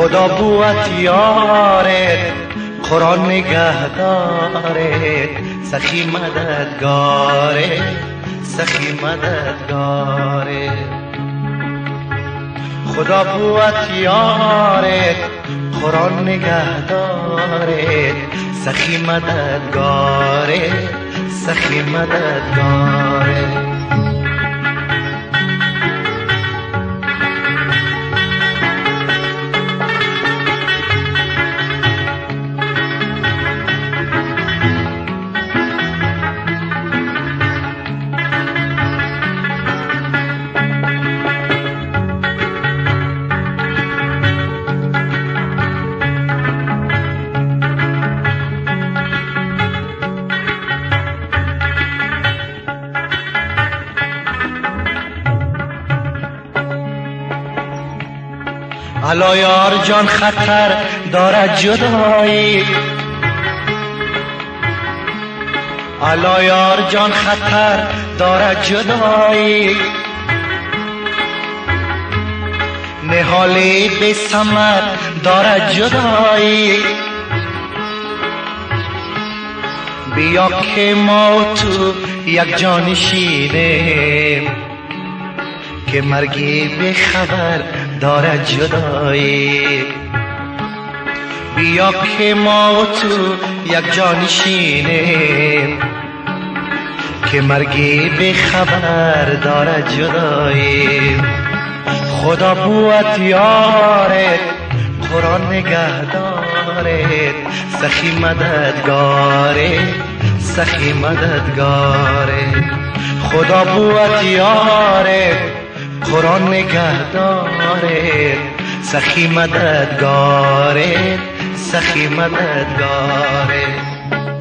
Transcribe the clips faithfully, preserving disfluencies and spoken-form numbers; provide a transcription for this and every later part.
خدا بوت یارت، قرآن نگهدارت، سخی مددگارت، سخی مددگارت. خدا بوت یارت، قرآن نگهدارت، سخی مددگارت، سخی مددگارت. الا یار جان خطر دارد جدایی، الا یار جان خطر دارد جدایی، نهالی به ثمر دارد جدایی. بیا که ما تو یک جان شینیم، که مرگی به خبر دارد جدایی. بیا که ما تو یک جان شینیم، که مرگی به خبر دارد جدایی. خدا بوت یارت، قرآن نگهدارت، سخی مددگارت، سخی مددگارت. خدا بوت یارت، قرآن نگهدارت، سخی مددگارت، سخی مددگارت.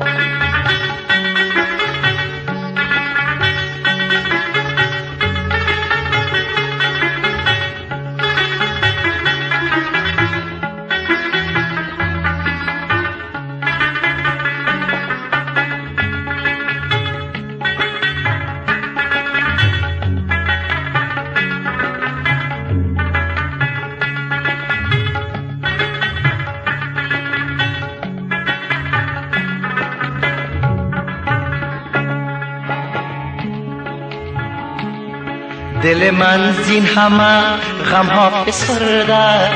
دل من زین همه غم ها فسرده،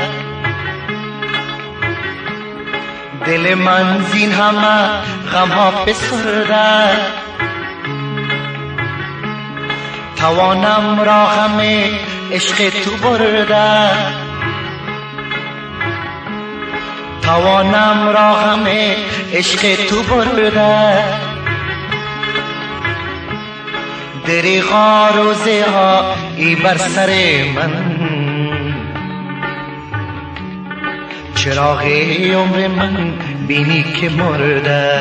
دل من زین همه غم ها فسرده. توانم را غم عشق تو برده، توانم را غم عشق تو برده. دریغا روزه ها ای بر سر من، چراغ عمر من بینی که مرده.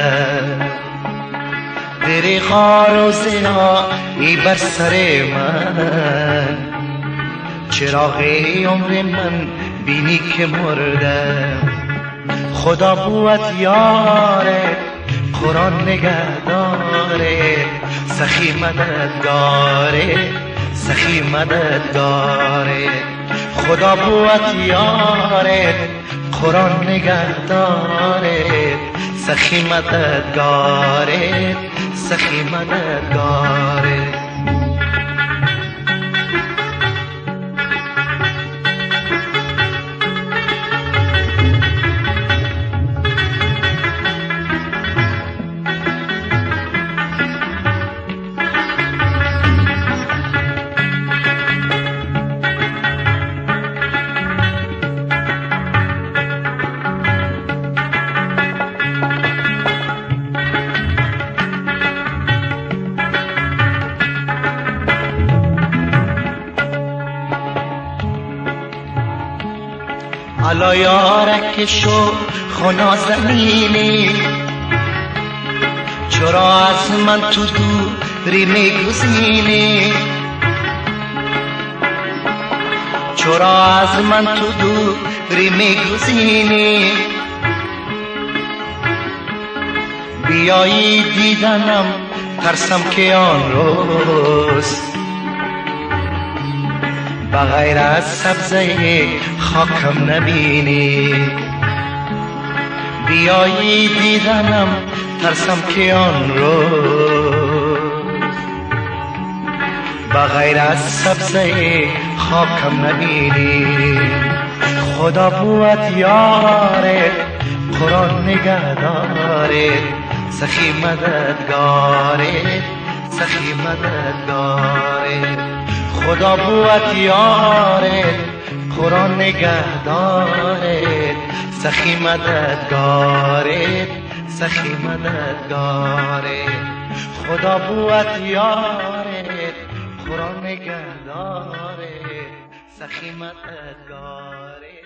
دریغا روزه ها ای بر سر من، چراغ عمر من بینی که مرده. خدا بوت یارت، قرآن نگهدارت، سخی مددگارت، سخی مددگارت. خدا بوت یارت، قرآن نگهدارت، سخی مددگارت، سخی مددگارت. الا یارک شو خنا زمینی، چرا از من تو دوری میگزینی، چرا از من تو دوری میگزینی. بیایی دیدنم ترسم که آن روز، بغیر از سبزه خاکم نبینی. بیایی دیدنم ترسم که آن روز بغیر از سبزه خاکم نبینی. خدا بود یارت قرآن نگهدارت سخی مددگارت سخی مددگارت. خدا بود یارت قرآن نگهدارت سخی مددگارت سخی مددگارت. خدا بود یارت قرآن نگهدارت سخی مددگارت.